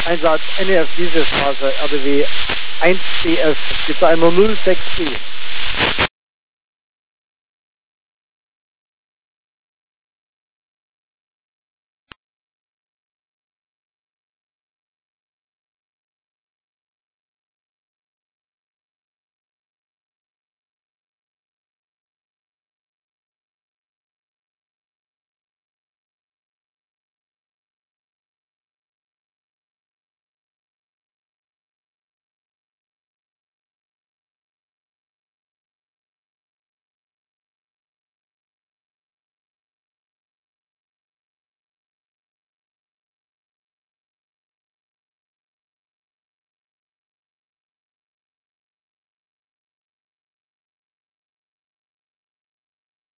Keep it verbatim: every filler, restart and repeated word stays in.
Einsatz N E F Dieselstraße, R D W eins B F, bitte einmal null sechs B.